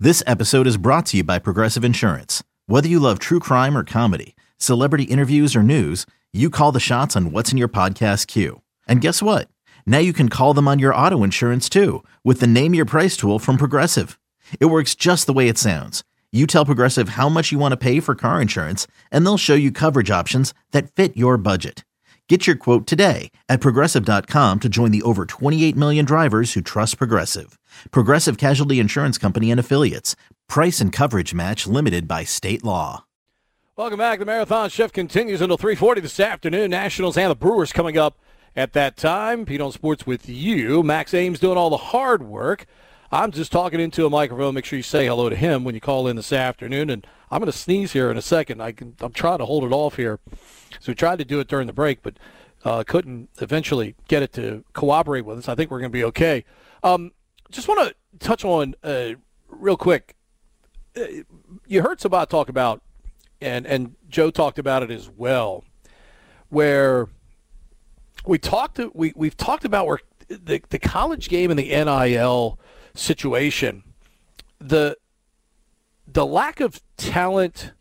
This episode is brought to you by Progressive Insurance. Whether you love true crime or comedy, celebrity interviews or news, you call the shots on what's in your podcast queue. And guess what? Now you can call them on your auto insurance too with the Name Your Price tool from Progressive. It works just the way it sounds. You tell Progressive how much you want to pay for car insurance, and they'll show you coverage options that fit your budget. Get your quote today at Progressive.com to join the over 28 million drivers who trust Progressive. Progressive Casualty Insurance Company and Affiliates. Price and coverage match limited by state law. Welcome back. The Marathon Shift continues until 3:40 this afternoon. Nationals and the Brewers coming up at that time. Pete on Sports with you. Max Ames doing all the hard work. I'm just talking into a microphone. Make sure you say hello to him when you call in this afternoon. And I'm going to sneeze here in a second. I'm trying to hold it off here. So we tried to do it during the break, but couldn't eventually get it to cooperate with us. I think we're going to be okay. Just want to touch on real quick. You heard Sabat talk about, and Joe talked about it as well, where we've talked about where the college game and the NIL situation, the lack of talent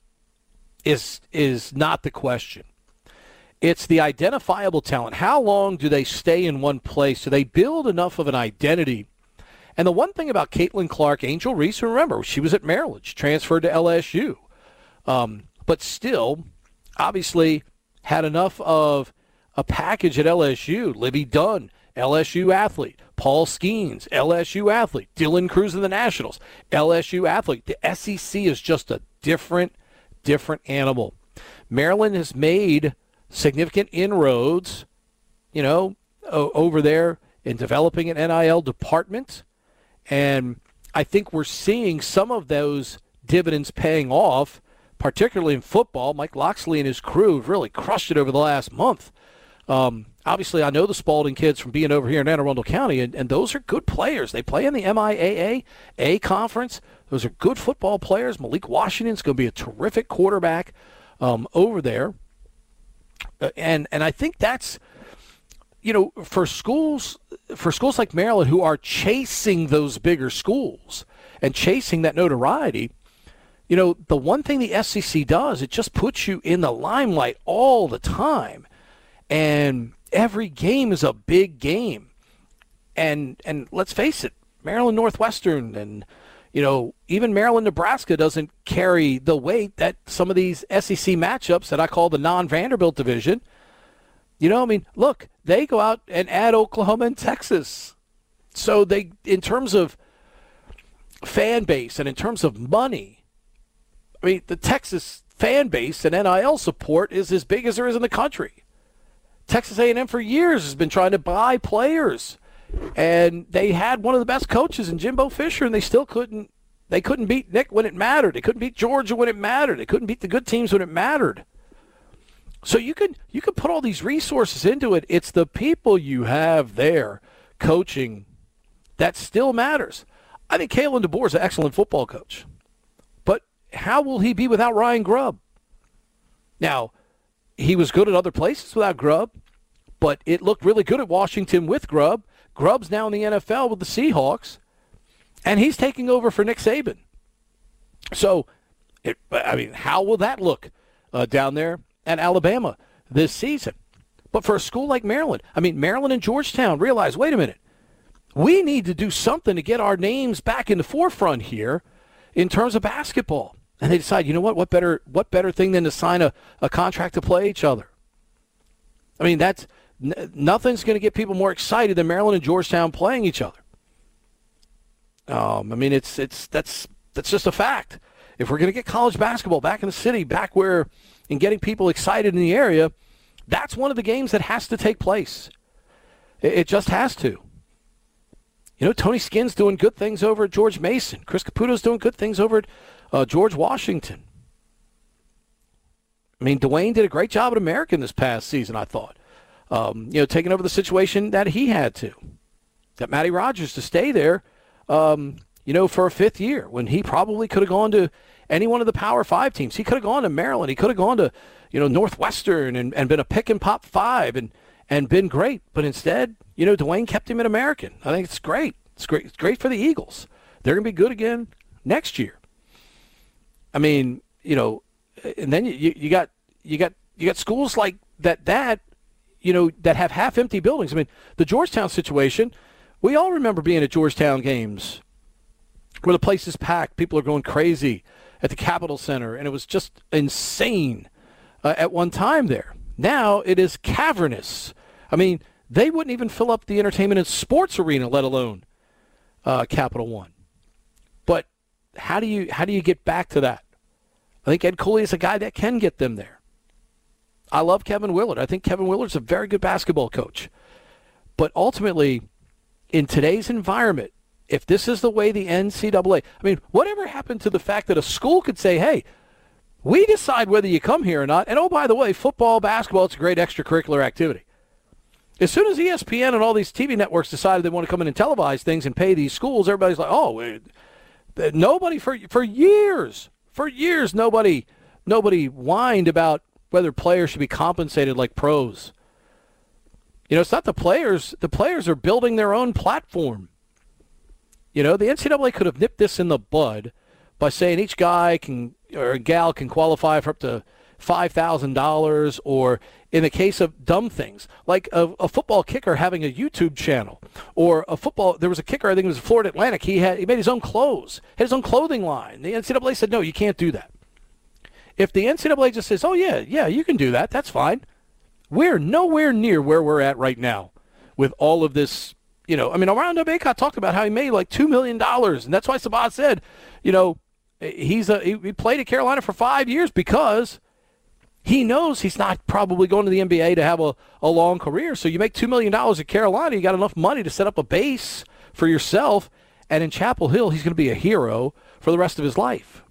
is not the question. It's the identifiable talent. How long do they stay in one place? Do they build enough of an identity? And the one thing about Caitlin Clark, Angel Reese, remember, she was at Maryland. She transferred to LSU. But still, obviously, had enough of a package at LSU. Libby Dunn, LSU athlete. Paul Skeens, LSU athlete. Dylan Cruz in the Nationals, LSU athlete. The SEC is just a different animal. Maryland has made significant inroads, over there in developing an NIL department. And I think we're seeing some of those dividends paying off, particularly in football. Mike Loxley and his crew have really crushed it over the last month. Obviously, I know the Spalding kids from being over here in Anne Arundel County, and those are good players. They play in the MIAA A conference. Those are good football players. Malik Washington's going to be a terrific quarterback over there. And I think that's, for schools like Maryland who are chasing those bigger schools and chasing that notoriety, the one thing the SEC does, it just puts you in the limelight all the time. And every game is a big game. And let's face it, Maryland Northwestern and, even Maryland Nebraska doesn't carry the weight that some of these SEC matchups that I call the non-Vanderbilt division. Look, they go out and add Oklahoma and Texas. So they, in terms of fan base and in terms of money, the Texas fan base and NIL support is as big as there is in the country. Texas A&M for years has been trying to buy players, and they had one of the best coaches in Jimbo Fisher, and they still couldn't beat Nick when it mattered. They couldn't beat Georgia when it mattered. They couldn't beat the good teams when it mattered. So you could put all these resources into it. It's the people you have there coaching that still matters. I think Kalen DeBoer is an excellent football coach, but how will he be without Ryan Grubb? Now, he was good at other places without Grubb, but it looked really good at Washington with Grubb. Grubb's now in the NFL with the Seahawks, and he's taking over for Nick Saban. So, how will that look down there at Alabama this season? But for a school like Maryland, Maryland and Georgetown realize, wait a minute, we need to do something to get our names back in the forefront here in terms of basketball. And they decide, what better thing than to sign a contract to play each other? That's nothing's going to get people more excited than Maryland and Georgetown playing each other. That's just a fact. If we're going to get college basketball back in the city, back where and getting people excited in the area, that's one of the games that has to take place. It just has to. Tony Skinn's doing good things over at George Mason. Chris Caputo's doing good things over at George Washington. Dwayne did a great job at American this past season, I thought. Taking over the situation that he had to. Got Matty Rogers to stay there, for a fifth year when he probably could have gone to any one of the Power 5 teams. He could have gone to Maryland. He could have gone to, Northwestern and been a pick and pop 5 and been great. But instead, Dwayne kept him at American. I think it's great. It's great for the Eagles. They're going to be good again. next year. I mean, and then you got schools like that that have half empty buildings. I mean, the Georgetown situation, we all remember being at Georgetown games where the place is packed, people are going crazy at the Capitol Center, and it was just insane at one time there. Now it is cavernous. I mean, they wouldn't even fill up the entertainment and sports arena, let alone Capital One. But how do you get back to that? I think Ed Cooley is a guy that can get them there. I love Kevin Willard. I think Kevin Willard's a very good basketball coach. But ultimately, in today's environment, if this is the way the NCAA, I mean, whatever happened to the fact that a school could say, hey, we decide whether you come here or not, and oh, by the way, football, basketball, it's a great extracurricular activity. As soon as ESPN and all these TV networks decided they want to come in and televise things and pay these schools, everybody's like, oh, nobody for years, nobody whined about whether players should be compensated like pros. It's not the players. The players are building their own platform. The NCAA could have nipped this in the bud by saying each guy or gal can qualify for up to $5,000, or in the case of dumb things, like a football kicker having a YouTube channel, or there was a kicker, I think it was Florida Atlantic, he made his own clothes, had his own clothing line. The NCAA said, no, you can't do that. If the NCAA just says, oh, yeah, you can do that, that's fine. We're nowhere near where we're at right now with all of this. Armando Bacot talked about how he made like $2 million, and that's why Sabat said, he played at Carolina for 5 years because he knows he's not probably going to the NBA to have a long career. So you make $2 million at Carolina, you got enough money to set up a base for yourself, and in Chapel Hill, he's going to be a hero for the rest of his life.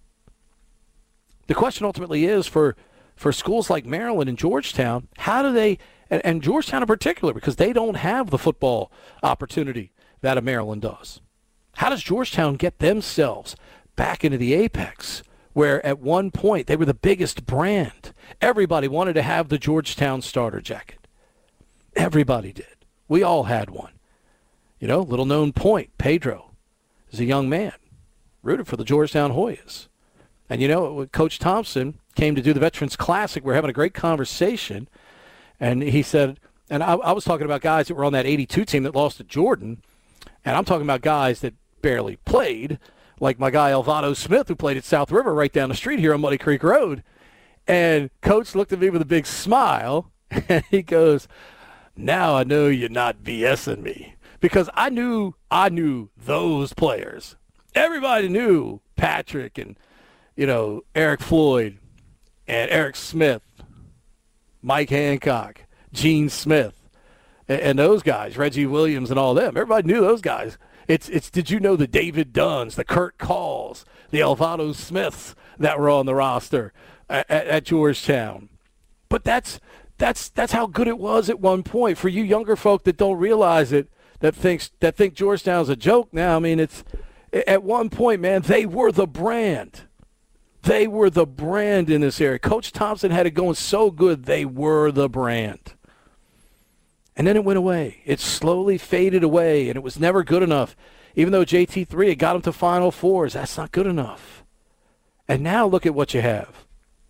The question ultimately is for schools like Maryland and Georgetown, how do they, and Georgetown in particular, because they don't have the football opportunity that a Maryland does. How does Georgetown get themselves back into the apex, where at one point they were the biggest brand? Everybody wanted to have the Georgetown starter jacket. Everybody did. We all had one. Little known point, Pedro is a young man, rooted for the Georgetown Hoyas. And when Coach Thompson came to do the Veterans Classic, we're having a great conversation, and he said, and I was talking about guys that were on that 82 team that lost to Jordan, and I'm talking about guys that barely played, like my guy Elvado Smith, who played at South River right down the street here on Muddy Creek Road. And Coach looked at me with a big smile, and he goes, now I know you're not BSing me. Because I knew those players. Everybody knew Patrick and, Eric Floyd and Eric Smith, Mike Hancock, Gene Smith, and those guys, Reggie Williams and all them. Everybody knew those guys. It's did you know the David Dunns, the Kurt Calls, the Elvado Smiths that were on the roster at Georgetown? But that's how good it was at one point. For you younger folk that don't realize it, that think Georgetown's a joke now. I mean, it's at one point, man, they were the brand. They were the brand in this area. Coach Thompson had it going so good, they were the brand. And then it went away. It slowly faded away, and it was never good enough. Even though JT3 had got them to Final Fours, that's not good enough. And now look at what you have.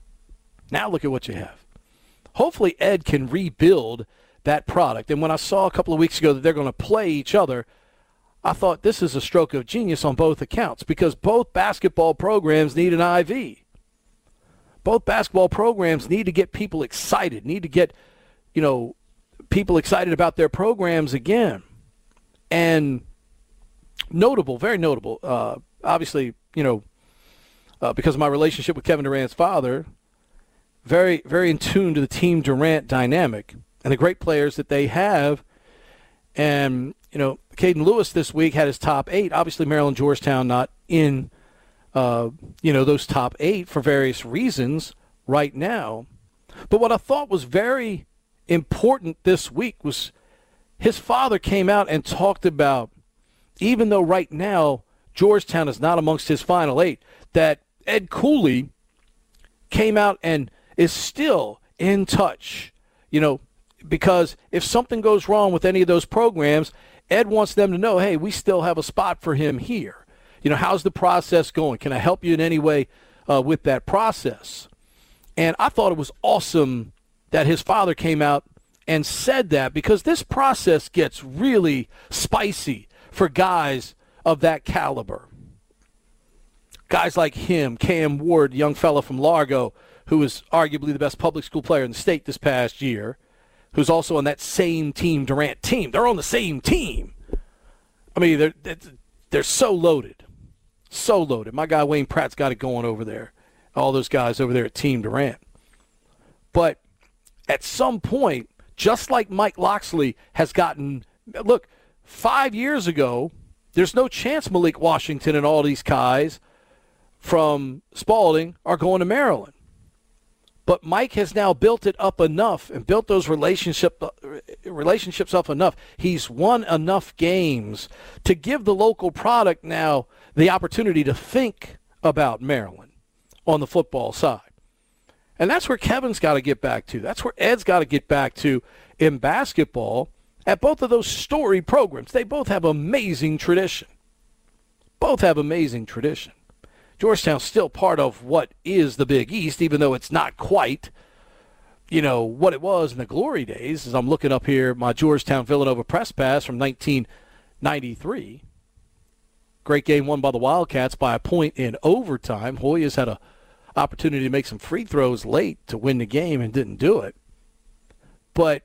Hopefully Ed can rebuild that product. And when I saw a couple of weeks ago that they're going to play each other, I thought this is a stroke of genius on both accounts, because both basketball programs need an IV. Both basketball programs need to get people excited, need to get, people excited about their programs again. And notable, very notable, obviously, because of my relationship with Kevin Durant's father, very, very in tune to the Team Durant dynamic and the great players that they have. And, Caden Lewis this week had his top 8. Obviously, Maryland, Georgetown not in, those top 8 for various reasons right now. But what I thought was very important this week was his father came out and talked about, even though right now Georgetown is not amongst his final 8, that Ed Cooley came out and is still in touch, because if something goes wrong with any of those programs, Ed wants them to know, hey, we still have a spot for him here. How's the process going? Can I help you in any way with that process? And I thought it was awesome that his father came out and said that, because this process gets really spicy for guys of that caliber. Guys like him, Cam Ward, young fella from Largo, who is arguably the best public school player in the state this past year, who's also on that same Team Durant team. They're on the same team. I mean, they're so loaded. So loaded. My guy Wayne Pratt's got it going over there. All those guys over there at Team Durant. But at some point, just like Mike Locksley has gotten, look, 5 years ago, there's no chance Malik Washington and all these guys from Spalding are going to Maryland. But Mike has now built it up enough and built those relationships up enough. He's won enough games to give the local product now the opportunity to think about Maryland on the football side. And that's where Kevin's got to get back to. That's where Ed's got to get back to in basketball at both of those storied programs. They both have amazing tradition. Both have amazing tradition. Georgetown's still part of what is the Big East, even though it's not quite, what it was in the glory days. As I'm looking up here, my Georgetown-Villanova press pass from 1993. Great game won by the Wildcats by a point in overtime. Hoyas had an opportunity to make some free throws late to win the game and didn't do it. But,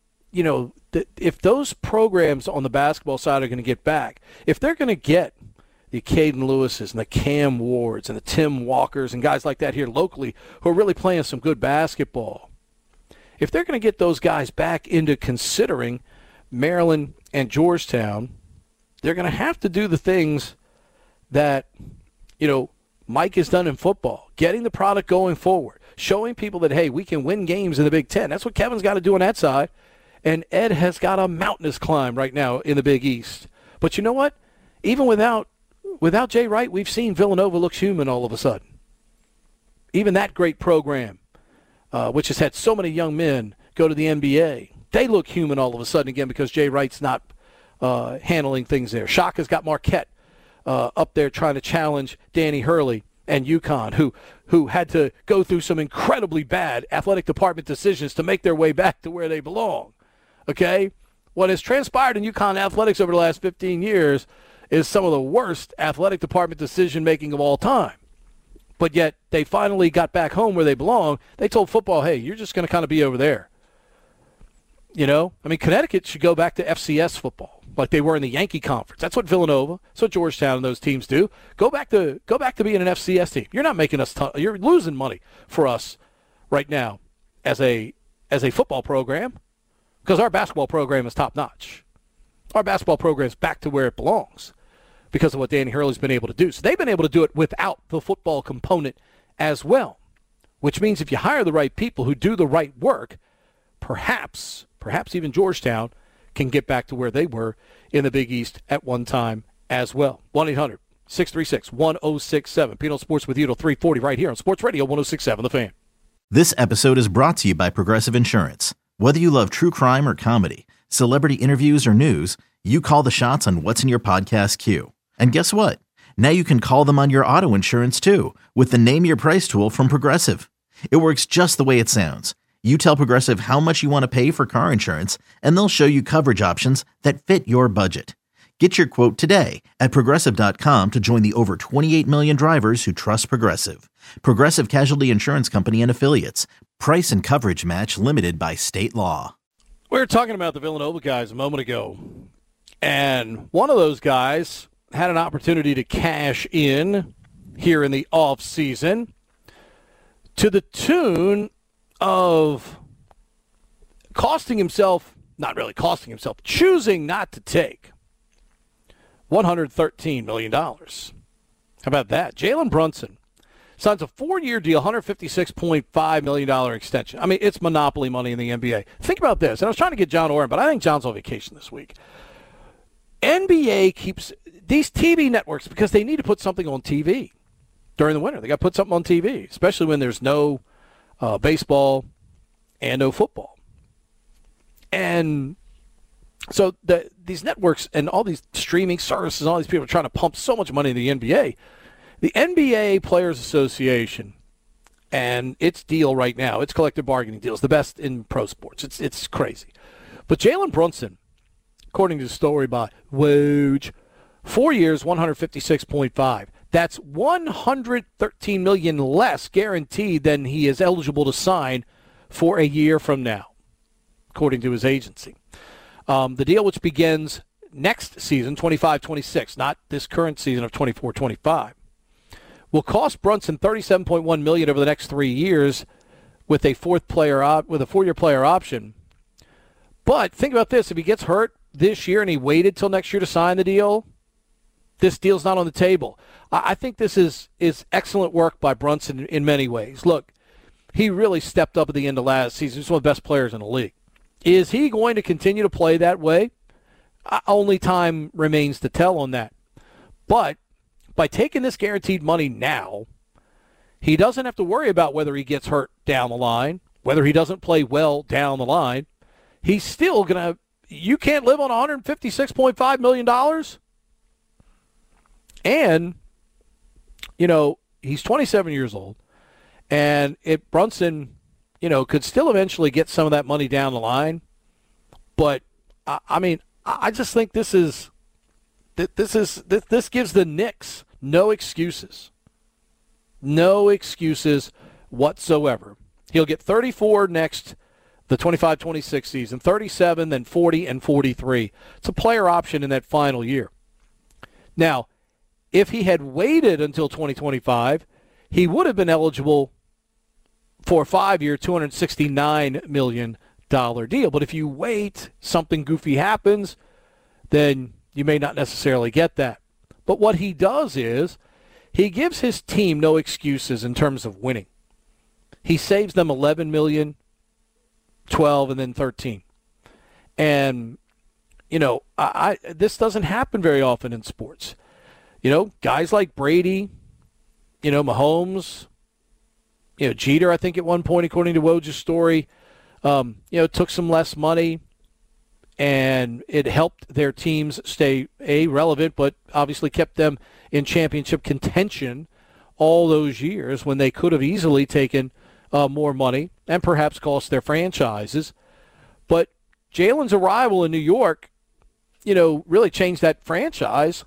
if those programs on the basketball side are going to get back, if they're going to get the Caden Lewises and the Cam Wards and the Tim Walkers and guys like that here locally who are really playing some good basketball, if they're going to get those guys back into considering Maryland and Georgetown, they're going to have to do the things that, Mike has done in football, getting the product going forward, showing people that, hey, we can win games in the Big Ten. That's what Kevin's got to do on that side. And Ed has got a mountainous climb right now in the Big East. But you know what? Even without Jay Wright, we've seen Villanova looks human all of a sudden. Even that great program, which has had so many young men go to the NBA, they look human all of a sudden again because Jay Wright's not handling things there. Shaka's got Marquette up there trying to challenge Danny Hurley and UConn, who had to go through some incredibly bad athletic department decisions to make their way back to where they belong. Okay? What has transpired in UConn athletics over the last 15 years is some of the worst athletic department decision-making of all time. But yet they finally got back home where they belong. They told football, hey, you're just going to kind of be over there. Connecticut should go back to FCS football like they were in the Yankee Conference. That's what Villanova, that's what Georgetown and those teams do. Go back to being an FCS team. You're not making us you're losing money for us right now as a football program because our basketball program is top-notch. Our basketball program is back to where it belongs because of what Danny Hurley's been able to do. So they've been able to do it without the football component as well, which means if you hire the right people who do the right work, perhaps even Georgetown can get back to where they were in the Big East at one time as well. 1-800-636-1067. Pino Sports with you till 3:40 right here on Sports Radio 106.7 The Fan. This episode is brought to you by Progressive Insurance. Whether you love true crime or comedy, celebrity interviews or news, you call the shots on what's in your podcast queue. And guess what? Now you can call them on your auto insurance too with the Name Your Price tool from Progressive. It works just the way it sounds. You tell Progressive how much you want to pay for car insurance, and they'll show you coverage options that fit your budget. Get your quote today at Progressive.com to join the over 28 million drivers who trust Progressive. Progressive Casualty Insurance Company and Affiliates. Price and coverage match limited by state law. We were talking about the Villanova guys a moment ago, and one of those guys had an opportunity to cash in here in the offseason to the tune of choosing not to take $113 million. How about that? Jalen Brunson signs a 4-year deal, $156.5 million extension. I mean, it's monopoly money in the NBA. Think about this. And I was trying to get John Oren, but I think John's on vacation this week. NBA keeps these TV networks, because they need to put something on TV during the winter. They got to put something on TV, especially when there's no baseball and no football. And So these networks and all these streaming services, all these people are trying to pump so much money into the NBA. The NBA Players Association and its deal right now, its collective bargaining deal is the best in pro sports. It's crazy. But Jalen Brunson, according to the story by Woj, 4 years, 156.5. That's $113 million less guaranteed than he is eligible to sign for a year from now, according to his agency. The deal, which begins next season, 25-26, not this current season of 24-25, will cost Brunson $37.1 million over the next 3 years with a four-year player option. But think about this: if he gets hurt this year and he waited till next year to sign the deal, this deal's not on the table. I think this is excellent work by Brunson in many ways. Look, he really stepped up at the end of last season. He's one of the best players in the league. Is he going to continue to play that way? Only time remains to tell on that. But by taking this guaranteed money now, he doesn't have to worry about whether he gets hurt down the line, whether he doesn't play well down the line. He's still going to – you can't live on $156.5 million. And, you know, he's 27 years old. And Brunson, you know, could still eventually get some of that money down the line. But, I mean, I just think this gives the Knicks no excuses. No excuses whatsoever. He'll get 34 next – the 25-26 season, 37, then 40 and 43. It's a player option in that final year. Now, if he had waited until 2025, he would have been eligible for a 5-year, $269 million deal. But if you wait, something goofy happens, then you may not necessarily get that. But what he does is he gives his team no excuses in terms of winning. He saves them $11 million, 12, and then 13. And, you know, this doesn't happen very often in sports. You know, guys like Brady, you know, Mahomes, you know, Jeter, I think at one point, according to Woj's story, you know, took some less money, and it helped their teams stay, relevant, but obviously kept them in championship contention all those years when they could have easily taken more money and perhaps cost their franchises. But Jalen's arrival in New York, you know, really changed that franchise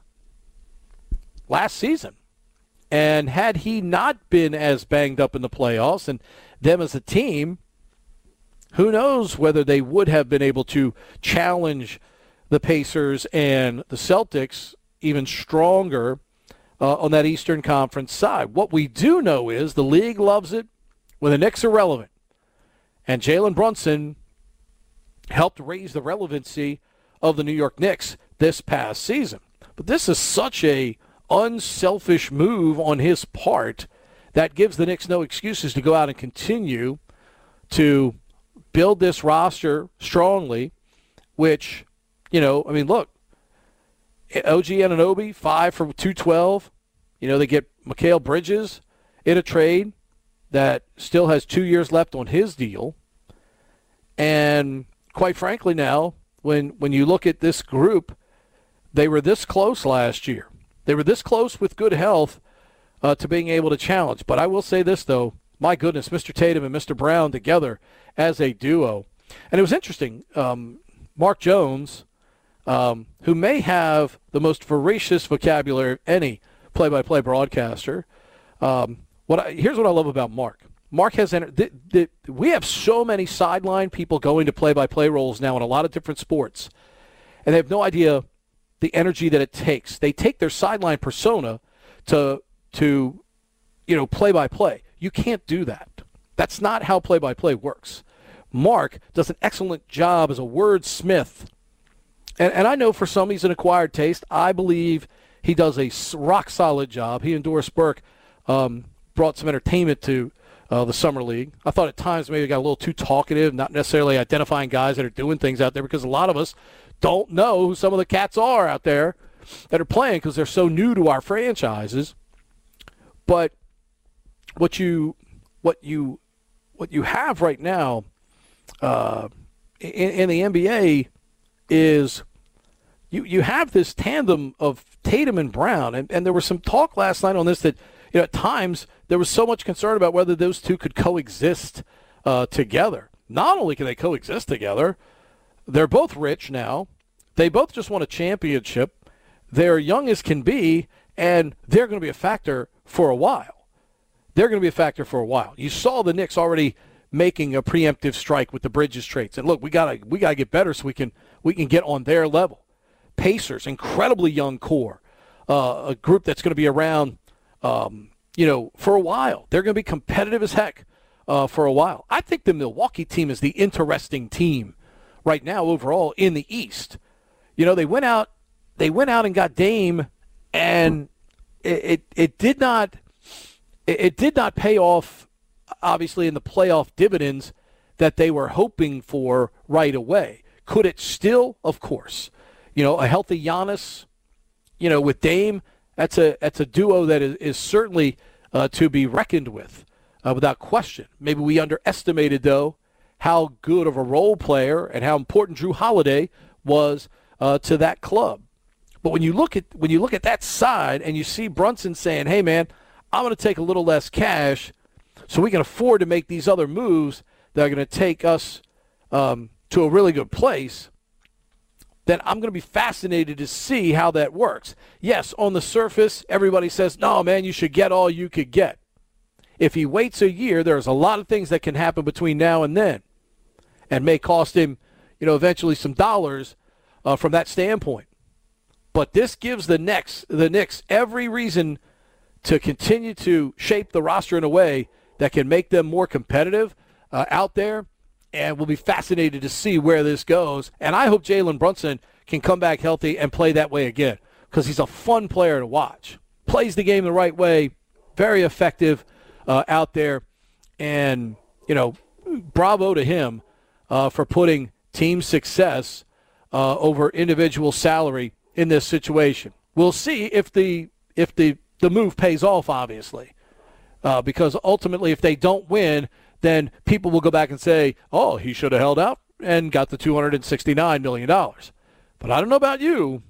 last season. And had he not been as banged up in the playoffs and them as a team, who knows whether they would have been able to challenge the Pacers and the Celtics even stronger on that Eastern Conference side. What we do know is the league loves it when the Knicks are relevant. And Jalen Brunson helped raise the relevancy of the New York Knicks this past season. But this is such a unselfish move on his part that gives the Knicks no excuses to go out and continue to build this roster strongly, which, you know, I mean, look, OG Anunoby, 5 for 212. You know, they get Mikal Bridges in a trade that still has 2 years left on his deal. And quite frankly now, when you look at this group, they were this close last year. They were this close with good health to being able to challenge. But I will say this, though. My goodness, Mr. Tatum and Mr. Brown together as a duo. And it was interesting. Mark Jones, who may have the most voracious vocabulary of any play-by-play broadcaster, here's what I love about Mark. Mark has we have so many sideline people going to play-by-play roles now in a lot of different sports, and they have no idea the energy that it takes. They take their sideline persona to play-by-play. You can't do that. That's not how play-by-play works. Mark does an excellent job as a wordsmith, and I know for some he's an acquired taste. I believe he does a rock-solid job. He and Doris Burke brought some entertainment to the Summer League. I thought at times maybe got a little too talkative, not necessarily identifying guys that are doing things out there, because a lot of us don't know who some of the cats are out there that are playing because they're so new to our franchises. But what you have right now in the NBA, is you have this tandem of Tatum and Brown, and there was some talk last night on this that at times there was so much concern about whether those two could coexist together. Not only can they coexist together, they're both rich now. They both just won a championship. They're young as can be, and they're going to be a factor for a while. You saw the Knicks already making a preemptive strike with the Bridges trades. And look, we gotta get better so we can get on their level. Pacers, incredibly young core, a group that's going to be around, for a while. They're going to be competitive as heck for a while. I think the Milwaukee team is the interesting team right now overall in the East. They went out and got Dame, and it did not pay off, obviously, in the playoff dividends that they were hoping for right away. Could it still? Of course. A healthy Giannis, with Dame, that's a duo that is certainly to be reckoned with, without question. Maybe we underestimated, though, how good of a role player and how important Jrue Holiday was to that club. But when you look at that side and you see Brunson saying, "Hey, man, I'm going to take a little less cash so we can afford to make these other moves that are going to take us to a really good place," then I'm going to be fascinated to see how that works. Yes, on the surface, everybody says, "No, man, you should get all you could get." If he waits a year, there's a lot of things that can happen between now and then and may cost him, eventually some dollars from that standpoint. But this gives the Knicks every reason to continue to shape the roster in a way that can make them more competitive out there, and we'll be fascinated to see where this goes. And I hope Jalen Brunson can come back healthy and play that way again, because he's a fun player to watch. Plays the game the right way, very effective out there, and, bravo to him for putting team success over individual salary in this situation. We'll see if the move pays off, obviously, because ultimately if they don't win, then people will go back and say, "Oh, he should have held out and got the $269 million. But I don't know about you.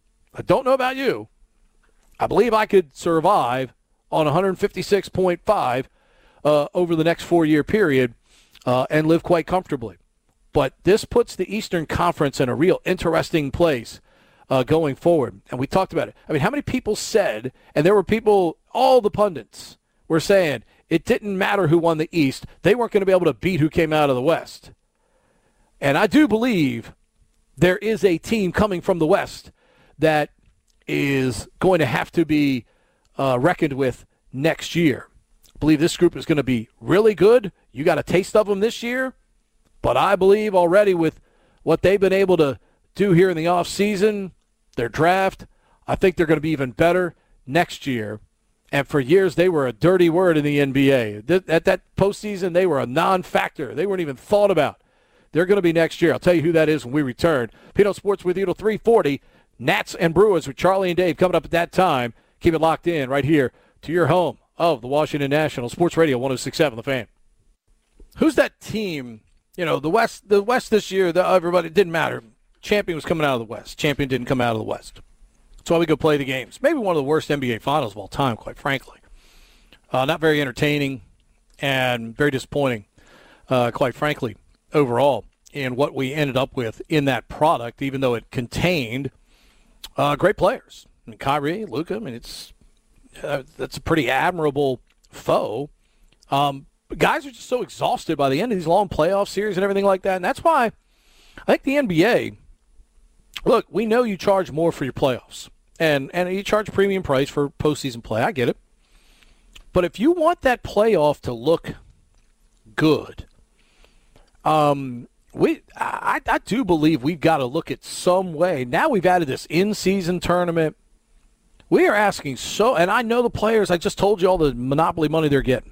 I believe I could survive on 156.5 over the next 4-year period and live quite comfortably. But this puts the Eastern Conference in a real interesting place going forward. And we talked about it. I mean, how many people said, and there were people, all the pundits were saying, it didn't matter who won the East. They weren't going to be able to beat who came out of the West. And I do believe there is a team coming from the West that is going to have to be reckoned with next year. I believe this group is going to be really good. You got a taste of them this year. But I believe already with what they've been able to do here in the offseason, their draft, I think they're going to be even better next year. And for years, they were a dirty word in the NBA. At that postseason, they were a non-factor. They weren't even thought about. They're going to be next year. I'll tell you who that is when we return. Pino Sports with you till 3:40. Nats and Brewers with Charlie and Dave coming up at that time. Keep it locked in right here to your home of the Washington Nationals. Sports Radio 106.7 The Fan. Who's that team? The West this year, everybody, it didn't matter. Champion was coming out of the West. Champion didn't come out of the West. That's why we go play the games. Maybe one of the worst NBA finals of all time, quite frankly. Not very entertaining and very disappointing, quite frankly, overall, in what we ended up with in that product, even though it contained great players. I mean, Kyrie, Luka, that's a pretty admirable foe. Guys are just so exhausted by the end of these long playoff series and everything like that. And that's why I think the NBA, look, we know you charge more for your playoffs. And you charge a premium price for postseason play. I get it. But if you want that playoff to look good, I do believe we've got to look at some way. Now we've added this in-season tournament. We are asking and I know the players, I just told you all the monopoly money they're getting.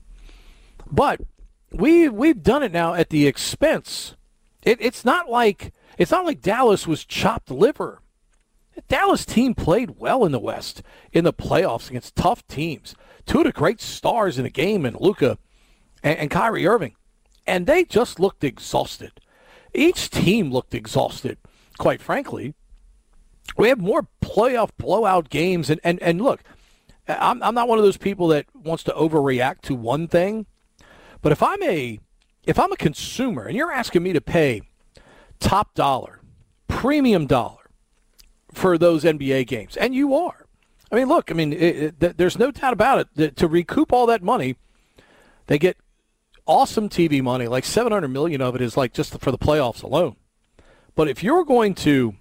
But we've done it now at the expense. It's not like Dallas was chopped liver. The Dallas team played well in the West in the playoffs against tough teams. Two of the great stars in the game, in Luka and Kyrie Irving. And they just looked exhausted. Each team looked exhausted, quite frankly, we have more playoff blowout games. And look, I'm not one of those people that wants to overreact to one thing. But if I'm a consumer and you're asking me to pay top dollar, premium dollar for those NBA games, and you are. I mean, look, there's no doubt about it. To recoup all that money, they get awesome TV money, like $700 million of it is like just for the playoffs alone. But if you're going to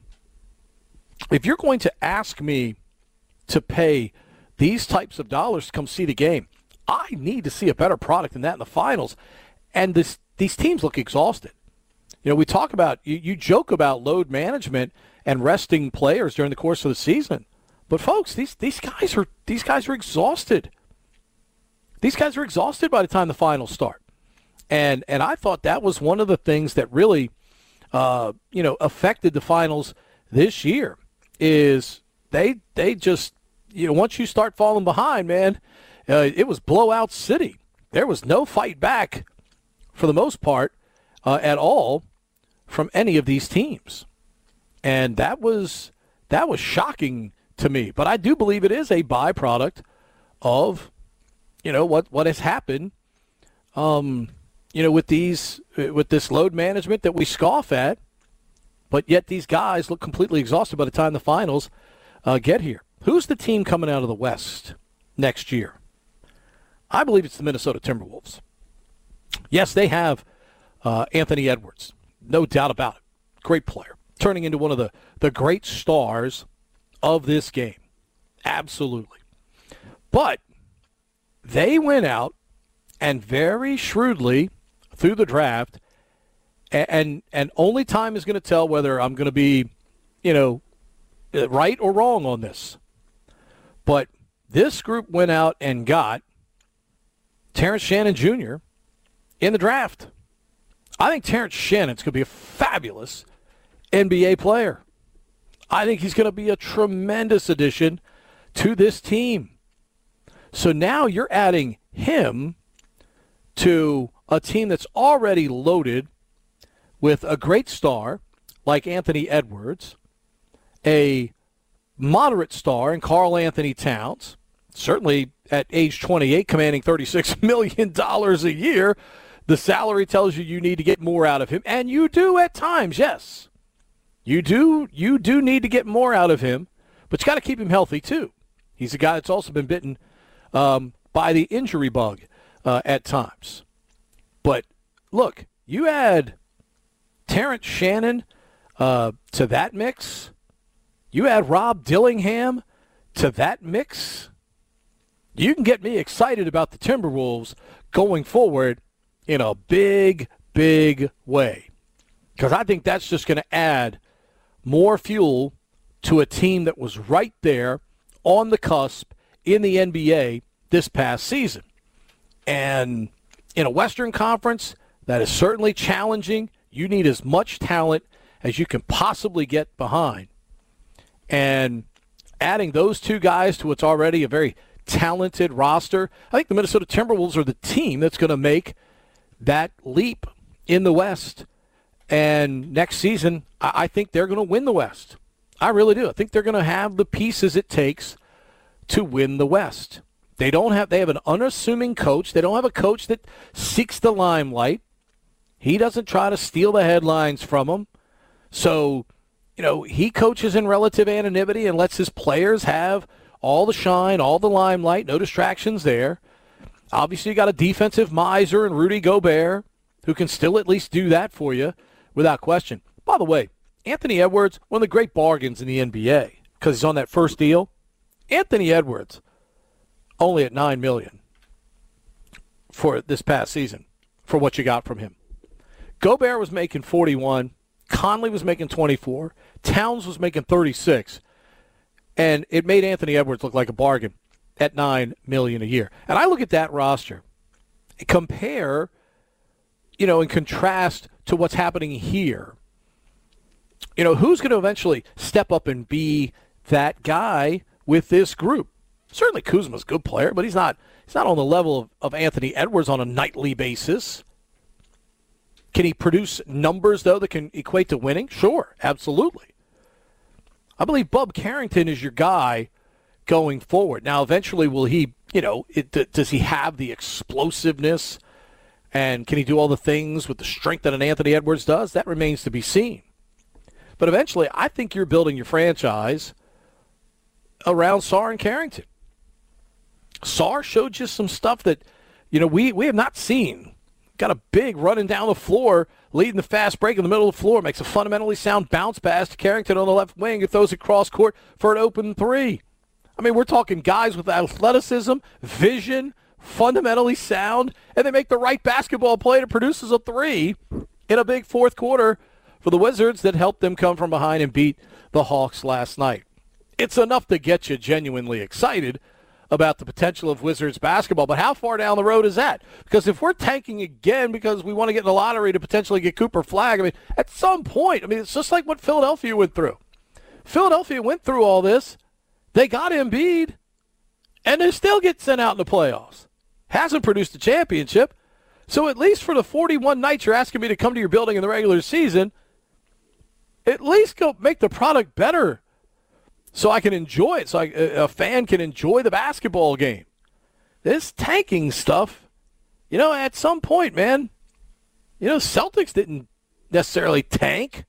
ask me to pay these types of dollars to come see the game, I need to see a better product than that in the finals. And these teams look exhausted. You know, we talk about, you joke about load management and resting players during the course of the season. But folks, these guys are exhausted. These guys are exhausted by the time the finals start. And I thought that was one of the things that really affected the finals this year is they just, once you start falling behind, man, it was blowout city. There was no fight back for the most part at all from any of these teams. And that was shocking to me. But I do believe it is a byproduct of, what has happened, with this load management that we scoff at. But yet these guys look completely exhausted by the time the finals get here. Who's the team coming out of the West next year? I believe it's the Minnesota Timberwolves. Yes, they have Anthony Edwards. No doubt about it. Great player. Turning into one of the great stars of this game. Absolutely. But they went out and very shrewdly through the draft, and only time is going to tell whether I'm going to be, right or wrong on this. But this group went out and got Terrence Shannon Jr. in the draft. I think Terrence Shannon's going to be a fabulous NBA player. I think he's going to be a tremendous addition to this team. So now you're adding him to a team that's already loaded with a great star like Anthony Edwards, a moderate star in Karl Anthony Towns, certainly at age 28 commanding $36 million a year. The salary tells you need to get more out of him, and you do at times, yes. You do need to get more out of him, but you got to keep him healthy too. He's a guy that's also been bitten by the injury bug at times. But look, you add Terrence Shannon to that mix. You add Rob Dillingham to that mix. You can get me excited about the Timberwolves going forward in a big, big way. Because I think that's just going to add more fuel to a team that was right there on the cusp in the NBA this past season. And in a Western Conference that is certainly challenging, you need as much talent as you can possibly get behind. And adding those two guys to what's already a very talented roster, I think the Minnesota Timberwolves are the team that's going to make that leap in the West. And next season, I think they're going to win the West. I really do. I think they're going to have the pieces it takes to win the West. They have an unassuming coach. They don't have a coach that seeks the limelight. He doesn't try to steal the headlines from them. So, he coaches in relative anonymity and lets his players have all the shine, all the limelight, no distractions there. Obviously, you got a defensive miser in Rudy Gobert who can still at least do that for you without question. By the way, Anthony Edwards, one of the great bargains in the NBA because he's on that first deal. Anthony Edwards, only at $9 million for this past season for what you got from him. Gobert was making 41. Conley was making 24. Towns was making 36. And it made Anthony Edwards look like a bargain at $9 million a year. And I look at that roster, compare, and contrast to what's happening here. Who's going to eventually step up and be that guy with this group? Certainly Kuzma's a good player, but he's not on the level of Anthony Edwards on a nightly basis. Can he produce numbers, though, that can equate to winning? Sure, absolutely. I believe Bub Carrington is your guy going forward. Now, eventually, will he, does he have the explosiveness, and can he do all the things with the strength that an Anthony Edwards does? That remains to be seen. But eventually, I think you're building your franchise around Sarr and Carrington. Sarr showed you some stuff that, we have not seen. Got a big running down the floor, leading the fast break in the middle of the floor, makes a fundamentally sound bounce pass to Carrington on the left wing, who throws it cross court for an open three. I mean, we're talking guys with athleticism, vision, fundamentally sound, and they make the right basketball play that produces a three in a big fourth quarter for the Wizards that helped them come from behind and beat the Hawks last night. It's enough to get you genuinely excited about the potential of Wizards basketball, but how far down the road is that? Because if we're tanking again because we want to get in the lottery to potentially get Cooper Flagg, at some point, it's just like what Philadelphia went through. Philadelphia went through all this. They got Embiid, and they still get sent out in the playoffs. Hasn't produced a championship. So at least for the 41 nights you're asking me to come to your building in the regular season, at least go make the product better so I can enjoy it, so a fan can enjoy the basketball game. This tanking stuff, at some point, man, Celtics didn't necessarily tank.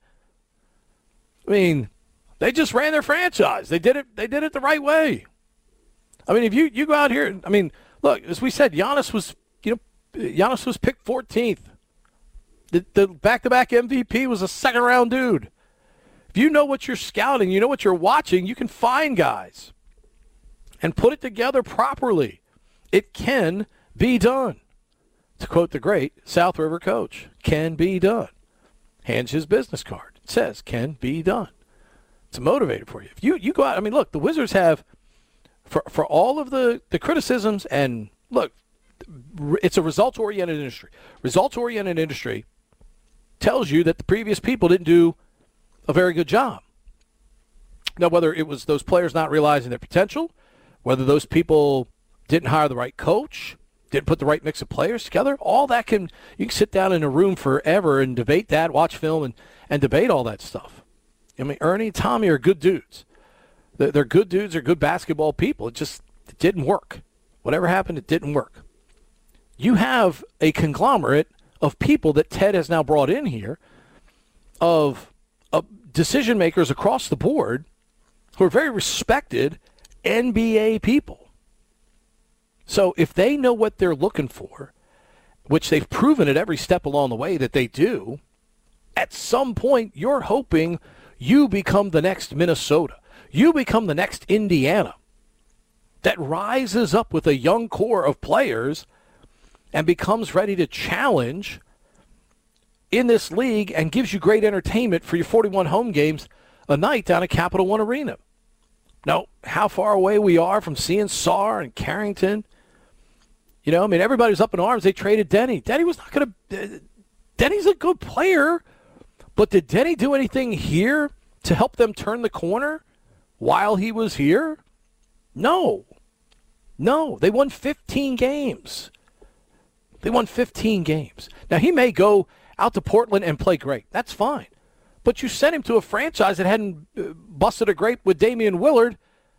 They just ran their franchise. They did it the right way. If you go out here, look, as we said, Giannis was picked 14th. The back-to-back MVP was a second-round dude. If you know what you're scouting, you know what you're watching, you can find guys and put it together properly. It can be done. To quote the great South River coach, can be done. Hands his business card. It says, can be done. It's a motivator for you. If you go out, look, the Wizards have, for all of the criticisms, and look, it's a results-oriented industry. Results-oriented industry tells you that the previous people didn't do a very good job. Now, whether it was those players not realizing their potential, whether those people didn't hire the right coach, didn't put the right mix of players together, all that you can sit down in a room forever and debate that, watch film, and debate all that stuff. Ernie and Tommy are good dudes. They're good dudes. They're good basketball people. It didn't work. Whatever happened, it didn't work. You have a conglomerate of people that Ted has now brought in here of decision makers across the board who are very respected NBA people. So if they know what they're looking for, which they've proven at every step along the way that they do, at some point you're hoping you become the next Minnesota. You become the next Indiana that rises up with a young core of players and becomes ready to challenge in this league and gives you great entertainment for your 41 home games a night down at Capital One Arena. Now, how far away we are from seeing Sarr and Carrington. Everybody was up in arms. They traded Denny. Denny was not going to – Denny's a good player, but did Denny do anything here to help them turn the corner while he was here? No. They won 15 games. Now, he may go out to Portland and play great. That's fine. But you sent him to a franchise that hadn't busted a grape with Damian Lillard,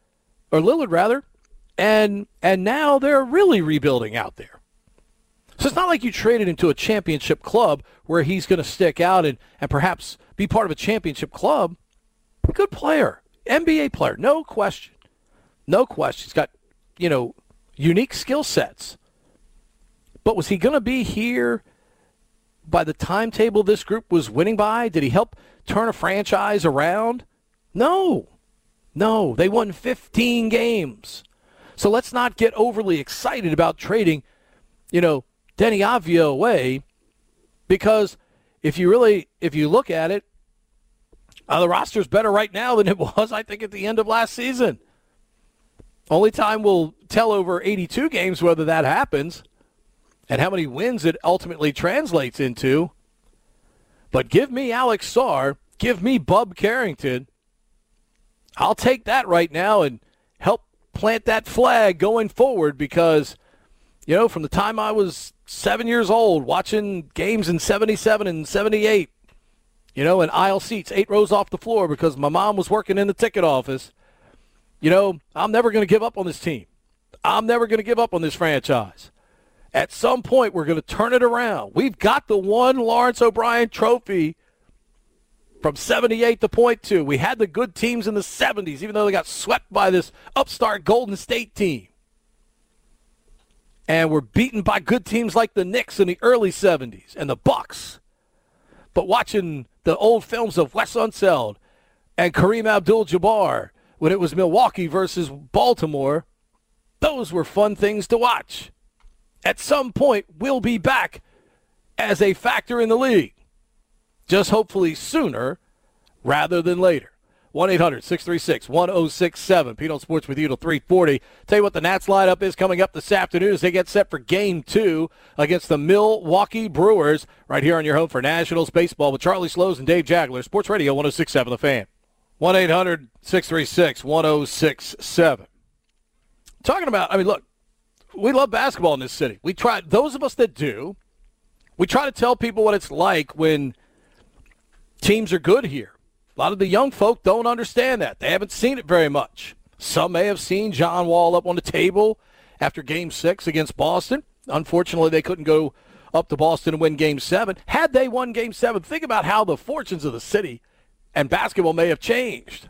and now they're really rebuilding out there. So it's not like you traded him to a championship club where he's going to stick out and perhaps be part of a championship club. Good player. NBA player. No question. He's got, unique skill sets. But was he going to be here by the timetable this group was winning by? Did he help turn a franchise around? No. They won 15 games. So let's not get overly excited about trading, Denny Avdia away, because if you look at it, the roster's better right now than it was, I think, at the end of last season. Only time will tell over 82 games whether that happens and how many wins it ultimately translates into. But give me Alex Sarr, give me Bub Carrington. I'll take that right now and help plant that flag going forward, because From the time I was 7 years old, watching games in 77 and 78, in aisle seats, 8 rows off the floor because my mom was working in the ticket office. I'm never going to give up on this team. I'm never going to give up on this franchise. At some point, we're going to turn it around. We've got the one Lawrence O'Brien trophy from 78 to .2. We had the good teams in the 70s, even though they got swept by this upstart Golden State team. And we're beaten by good teams like the Knicks in the early 70s and the Bucks. But watching the old films of Wes Unseld and Kareem Abdul-Jabbar when it was Milwaukee versus Baltimore, those were fun things to watch. At some point, we'll be back as a factor in the league. Just hopefully sooner rather than later. 1-800-636-1067. Pete on Sports with you till 3:40. Tell you what the Nats lineup is coming up this afternoon as they get set for Game 2 against the Milwaukee Brewers right here on your home for Nationals baseball with Charlie Slows and Dave Jagler. Sports Radio 106.7 The Fan. 1-800-636-1067. Talking about, look, we love basketball in this city. We try, those of us that do, we try to tell people what it's like when teams are good here. A lot of the young folk don't understand that. They haven't seen it very much. Some may have seen John Wall up on the table after Game 6 against Boston. Unfortunately, they couldn't go up to Boston and win Game 7. Had they won Game 7, think about how the fortunes of the city and basketball may have changed.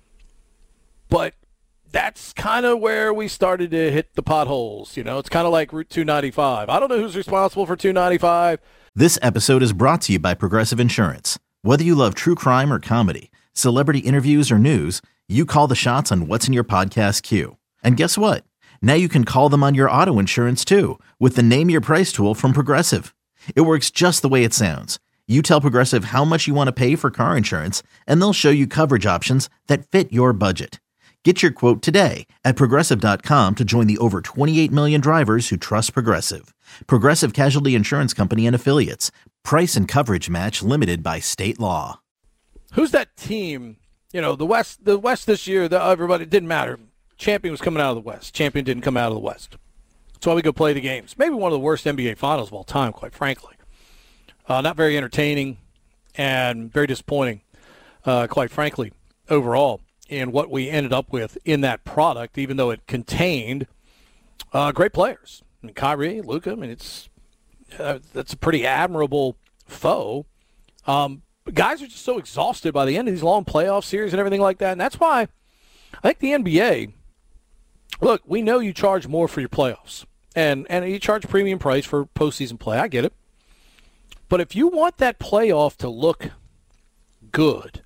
But that's kind of where we started to hit the potholes. It's kind of like Route 295. I don't know who's responsible for 295. This episode is brought to you by Progressive Insurance. Whether you love true crime or comedy, celebrity interviews or news, you call the shots on what's in your podcast queue. And guess what? Now you can call them on your auto insurance too with the Name Your Price tool from Progressive. It works just the way it sounds. You tell Progressive how much you want to pay for car insurance, and they'll show you coverage options that fit your budget. Get your quote today at Progressive.com to join the over 28 million drivers who trust Progressive. Progressive Casualty Insurance Company and Affiliates. Price and coverage match limited by state law. Who's that team? The West this year, everybody, it didn't matter. Champion was coming out of the West. Champion didn't come out of the West. That's why we go play the games. Maybe one of the worst NBA finals of all time, quite frankly. Not very entertaining and very disappointing, quite frankly, overall, in what we ended up with in that product, even though it contained great players. Kyrie, Luka, that's a pretty admirable foe. Guys are just so exhausted by the end of these long playoff series and everything like that. And that's why I think the NBA, look, we know you charge more for your playoffs. And you charge premium price for postseason play. I get it. But if you want that playoff to look good,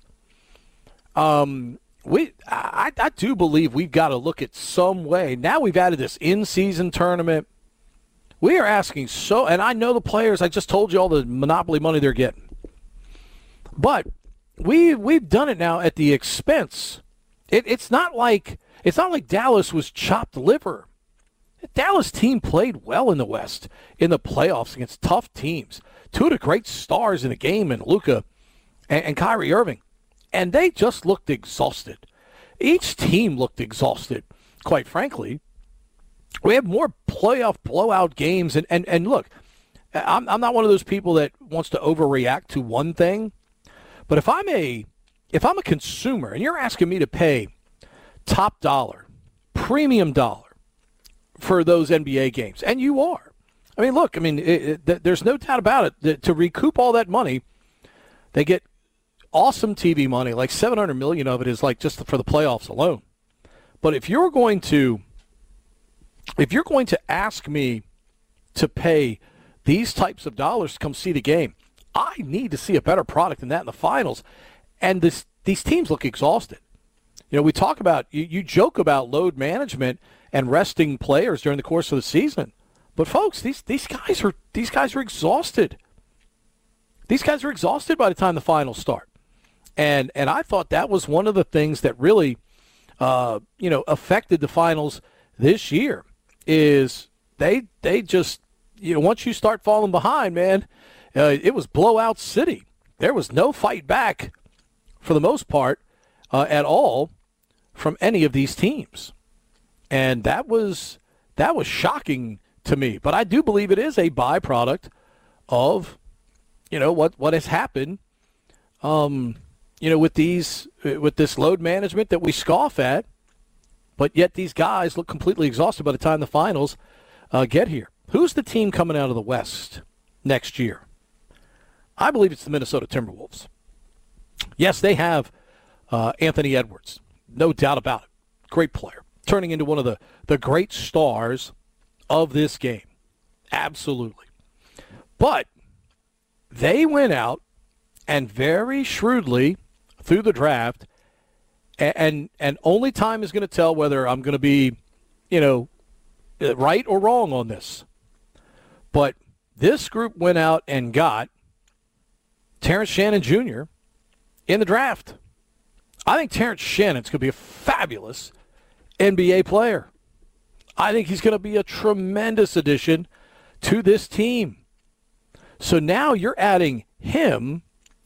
I do believe we've got to look at some way. Now we've added this in-season tournament. We are asking and I know the players, I just told you all the monopoly money they're getting. But we've done it now at the expense. It's not like Dallas was chopped liver. The Dallas team played well in the West in the playoffs against tough teams. Two of the great stars in the game in Luka and Kyrie Irving. And they just looked exhausted. Each team looked exhausted, quite frankly. We have more playoff blowout games. And look, I'm not one of those people that wants to overreact to one thing. But if I'm a consumer and you're asking me to pay top dollar, premium dollar for those NBA games, and you are. Look, there's no doubt about it. To recoup all that money, they get awesome TV money, like $700 million of it is like just for the playoffs alone. But if you're going to ask me to pay these types of dollars to come see the game, I need to see a better product than that in the finals. And these teams look exhausted. We talk about, you joke about load management and resting players during the course of the season. But folks, these guys are exhausted. These guys are exhausted by the time the finals start. And I thought that was one of the things that really affected the finals this year is they just, once you start falling behind, man, it was blowout city. There was no fight back for the most part at all from any of these teams. And that was shocking to me. But I do believe it is a byproduct of, what has happened, with this load management that we scoff at. But yet these guys look completely exhausted by the time the finals get here. Who's the team coming out of the West next year? I believe it's the Minnesota Timberwolves. Yes, they have Anthony Edwards. No doubt about it. Great player. Turning into one of the great stars of this game. Absolutely. But they went out and very shrewdly through the draft, and only time is going to tell whether I'm going to be, right or wrong on this. But this group went out and got Terrence Shannon Jr. in the draft. I think Terrence Shannon's going to be a fabulous NBA player. I think he's going to be a tremendous addition to this team. So now you're adding him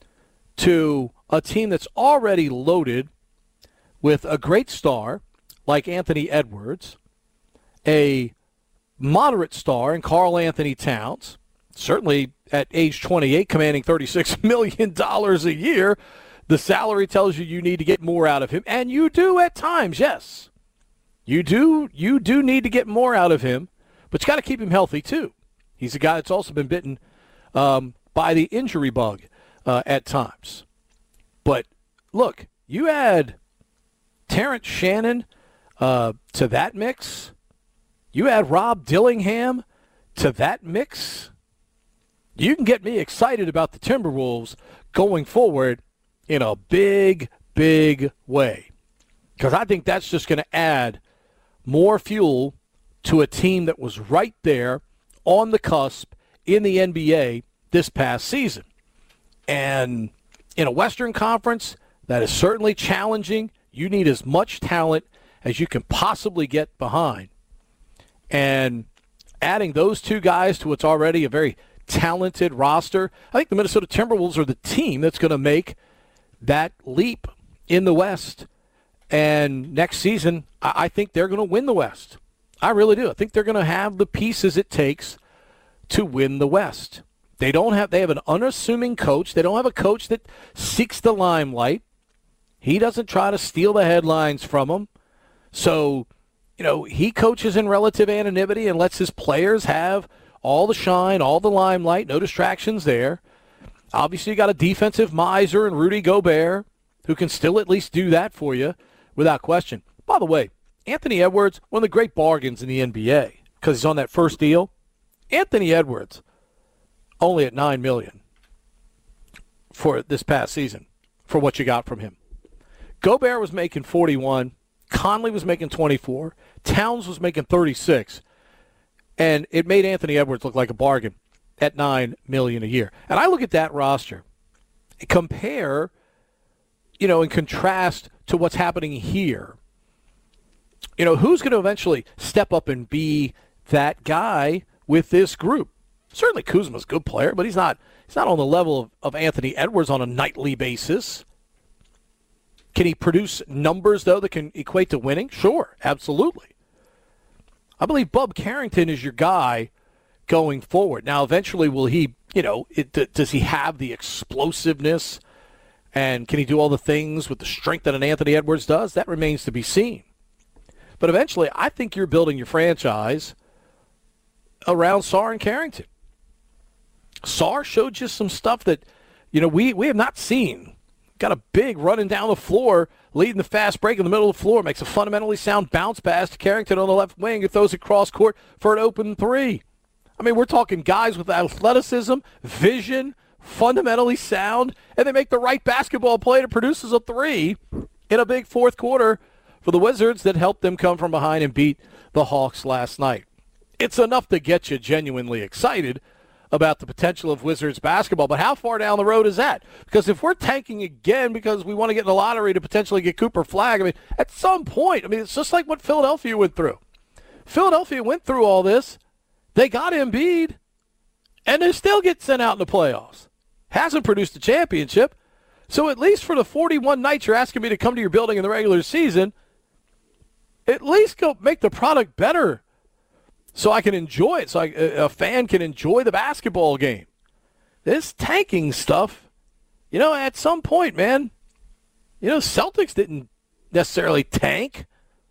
to a team that's already loaded with a great star like Anthony Edwards, a moderate star in Karl Anthony Towns, certainly at age 28 commanding $36 million a year. The salary tells you need to get more out of him, and you do at times, yes. You do need to get more out of him, but you got to keep him healthy too. He's a guy that's also been bitten by the injury bug at times. But look, you add Terrence Shannon to that mix. You add Rob Dillingham to that mix. You can get me excited about the Timberwolves going forward in a big, big way. Because I think that's just going to add more fuel to a team that was right there on the cusp in the NBA this past season. And in a Western Conference that is certainly challenging, you need as much talent as you can possibly get behind. And adding those two guys to what's already a very talented roster, I think the Minnesota Timberwolves are the team that's going to make that leap in the West. And next season, I think they're going to win the West. I really do. I think they're going to have the pieces it takes to win the West. They have an unassuming coach. They don't have a coach that seeks the limelight. He doesn't try to steal the headlines from them. So, he coaches in relative anonymity and lets his players have all the shine, all the limelight, no distractions there. Obviously, you got a defensive miser in Rudy Gobert who can still at least do that for you without question. By the way, Anthony Edwards, one of the great bargains in the NBA because he's on that first deal. Anthony Edwards, only at $9 million for this past season for what you got from him. Gobert was making 41. Conley was making 24. Towns was making 36. And it made Anthony Edwards look like a bargain at $9 million a year. And I look at that roster, compare, and contrast to what's happening here. Who's going to eventually step up and be that guy with this group? Certainly Kuzma's a good player, but he's not on the level of Anthony Edwards on a nightly basis. Can he produce numbers, though, that can equate to winning? Sure, absolutely. I believe Bub Carrington is your guy going forward. Now, eventually, will he, does he have the explosiveness, and can he do all the things with the strength that an Anthony Edwards does? That remains to be seen. But eventually, I think you're building your franchise around Sarr and Carrington. Sarr showed you some stuff that, we have not seen. Got a big running down the floor, leading the fast break in the middle of the floor, makes a fundamentally sound bounce pass to Carrington on the left wing, who throws it cross court for an open three. I mean, we're talking guys with athleticism, vision, fundamentally sound, and they make the right basketball play that produces a three in a big fourth quarter for the Wizards that helped them come from behind and beat the Hawks last night. It's enough to get you genuinely excited about the potential of Wizards basketball, but how far down the road is that? Because if we're tanking again because we want to get in the lottery to potentially get Cooper Flagg, at some point, it's just like what Philadelphia went through. Philadelphia went through all this. They got Embiid, and they still get sent out in the playoffs. Hasn't produced a championship. So at least for the 41 nights you're asking me to come to your building in the regular season, at least go make the product better so I can enjoy it, so a fan can enjoy the basketball game. This tanking stuff, at some point, man, Celtics didn't necessarily tank.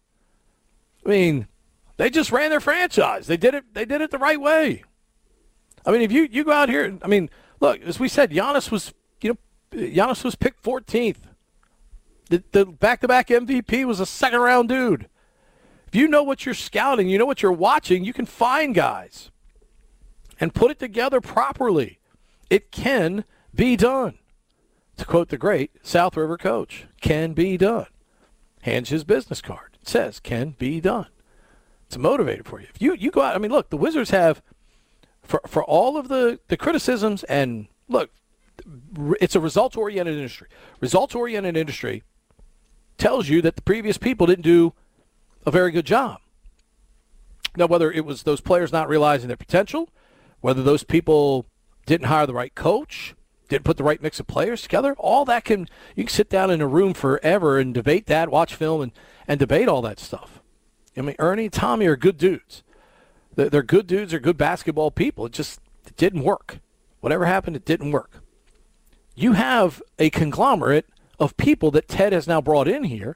I mean, they just ran their franchise. They did it the right way. I mean, if you go out here, I mean, look, as we said, Giannis was picked 14th. The back-to-back MVP was a second-round dude. If you know what you're scouting, you know what you're watching, you can find guys and put it together properly. It can be done. To quote the great South River coach, can be done. Hands his business card. It says, can be done. It's a motivator for you. If you go out, I mean, look, the Wizards have, for all of the criticisms, and look, it's a results-oriented industry. Results-oriented industry tells you that the previous people didn't do a very good job. Now, whether it was those players not realizing their potential, whether those people didn't hire the right coach, didn't put the right mix of players together, all that you can sit down in a room forever and debate that, watch film, and debate all that stuff. I mean, Ernie and Tommy are good dudes. They're good dudes. They're good basketball people. It didn't work. Whatever happened, it didn't work. You have a conglomerate of people that Ted has now brought in here,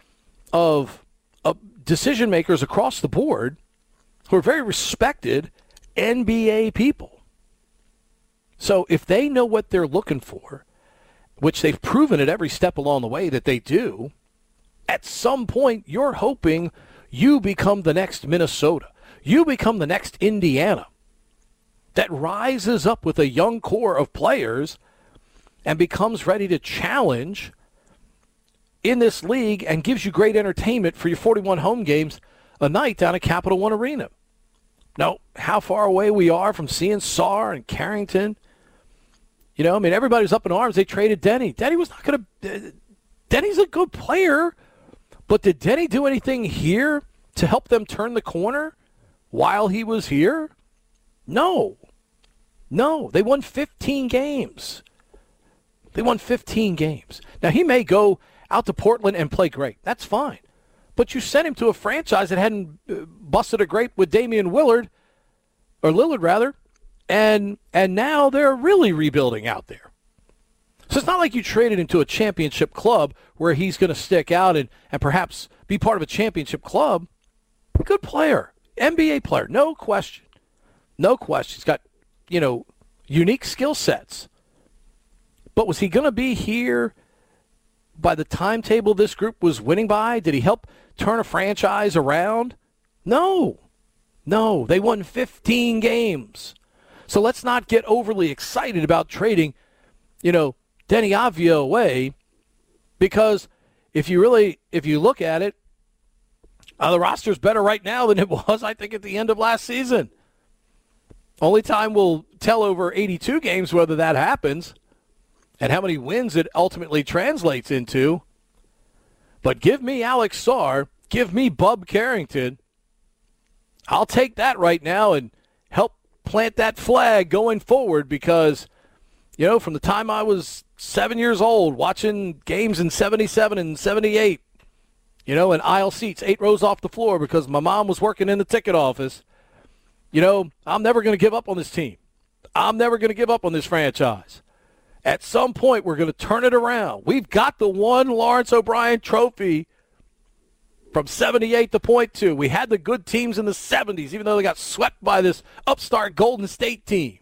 of decision makers across the board who are very respected NBA people. So if they know what they're looking for, which they've proven at every step along the way that they do, at some point you're hoping you become the next Minnesota. You become the next Indiana that rises up with a young core of players and becomes ready to challenge in this league and gives you great entertainment for your 41 home games a night down at Capital One Arena. Now, how far away we are from seeing Sarr and Carrington. I mean, everybody's up in arms. They traded Denny. Denny's a good player, but did Denny do anything here to help them turn the corner while he was here? No. They won 15 games. Now, he may go out to Portland and play great. That's fine. But you sent him to a franchise that hadn't busted a grape with Damian Lillard, and now they're really rebuilding out there. So it's not like you traded him to a championship club where he's going to stick out and perhaps be part of a championship club. Good player, NBA player, no question. He's got, unique skill sets. But was he going to be here by the timetable this group was winning by? Did he help turn a franchise around? No. They won 15 games. So let's not get overly excited about trading, Denny Avdia away, because if you look at it, the roster's better right now than it was, I think, at the end of last season. Only time will tell over 82 games whether that happens and how many wins it ultimately translates into. But give me Alex Sarr, give me Bub Carrington. I'll take that right now and help plant that flag going forward, because, from the time I was 7 years old, watching games in 77 and 78, in aisle seats, 8 rows off the floor because my mom was working in the ticket office, I'm never going to give up on this team. I'm never going to give up on this franchise. At some point, we're going to turn it around. We've got the one Lawrence O'Brien trophy from 78 to point to. We had the good teams in the 70s, even though they got swept by this upstart Golden State team.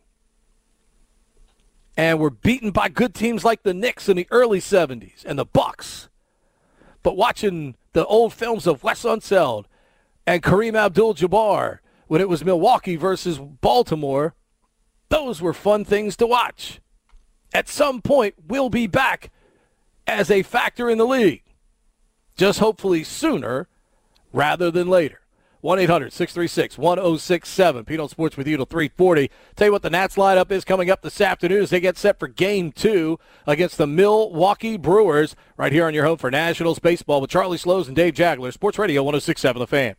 And we're beaten by good teams like the Knicks in the early 70s and the Bucks. But watching the old films of Wes Unseld and Kareem Abdul-Jabbar when it was Milwaukee versus Baltimore, those were fun things to watch. At some point, we'll be back as a factor in the league. Just hopefully sooner rather than later. 1-800-636-1067. Pete on Sports with you till 3:40. Tell you what the Nats lineup is coming up this afternoon as they get set for Game 2 against the Milwaukee Brewers right here on your home for Nationals baseball with Charlie Slows and Dave Jagler. Sports Radio 106.7 The Fan.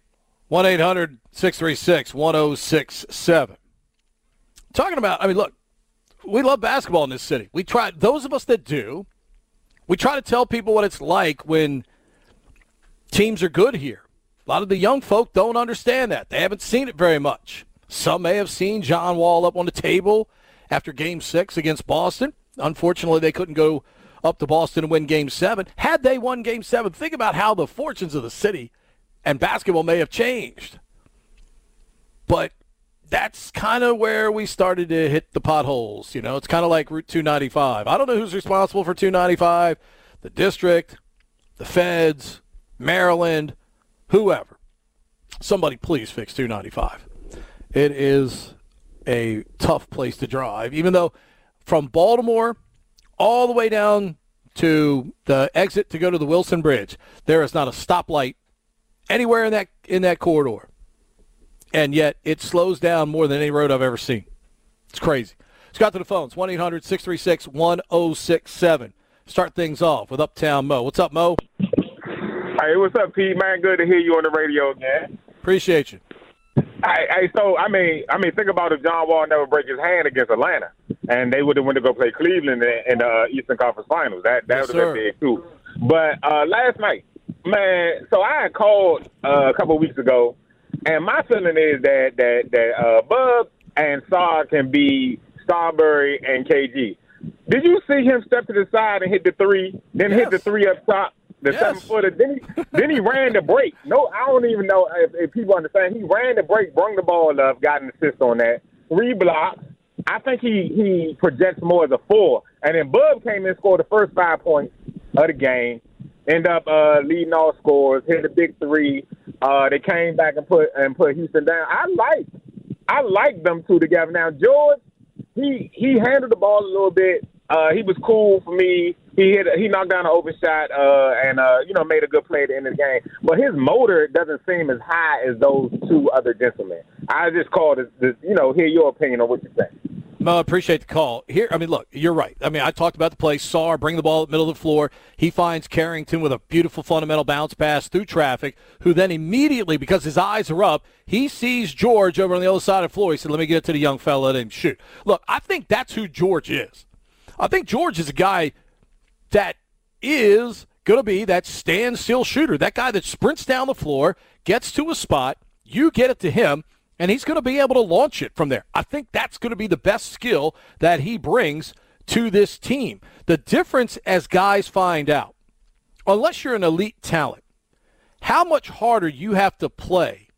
1-800-636-1067. Talking about, look, we love basketball in this city. Those of us that do, we try to tell people what it's like when teams are good here. A lot of the young folk don't understand that. They haven't seen it very much. Some may have seen John Wall up on the table after Game 6 against Boston. Unfortunately, they couldn't go up to Boston and win Game 7. Had they won Game 7, think about how the fortunes of the city and basketball may have changed. But that's kind of where we started to hit the potholes. You know, it's kind of like Route 295. I don't know who's responsible for 295, the district, the feds, Maryland, whoever. Somebody please fix 295. It is a tough place to drive, even though from Baltimore all the way down to the exit to go to the Wilson Bridge, there is not a stoplight anywhere in that corridor. And yet it slows down more than any road I've ever seen. It's crazy. Let's go to the phones, 1-800-636-1067. Start things off with Uptown Mo. What's up, Mo? Hey, what's up, Pete? Man, good to hear you on the radio again. Appreciate you. So think about if John Wall never break his hand against Atlanta, and they would have went to go play Cleveland in the Eastern Conference Finals. That yes, would have been big too. But last night, man, so I had called a couple of weeks ago, and my feeling is that Bub and Saar can be Starbury and KG. Did you see him step to the side and hit the three, then hit the three up top? The 7-footer. Then he ran the break. No, I don't even know if people understand. He ran the break, brung the ball up, got an assist on that. 3 blocks. I think he projects more as a 4. And then Bub came in and scored the first 5 points of the game. End up leading all scores, hit a big 3. They came back and put Houston down. I like them two together. Now George, he handled the ball a little bit. He was cool for me. He knocked down an open shot and made a good play at the end of the game. But his motor doesn't seem as high as those two other gentlemen. I just called hear your opinion on what you think. Mo, I appreciate the call. Look, you're right. I talked about the play. Saar, bring the ball at the middle of the floor. He finds Carrington with a beautiful fundamental bounce pass through traffic, who then immediately, because his eyes are up, he sees George over on the other side of the floor. He said, let me get it to the young fella and shoot. Look, I think that's who George is. I think George is a guy that is going to be that standstill shooter, that guy that sprints down the floor, gets to a spot, you get it to him, and he's going to be able to launch it from there. I think that's going to be the best skill that he brings to this team. The difference, as guys find out, unless you're an elite talent, how much harder you have to play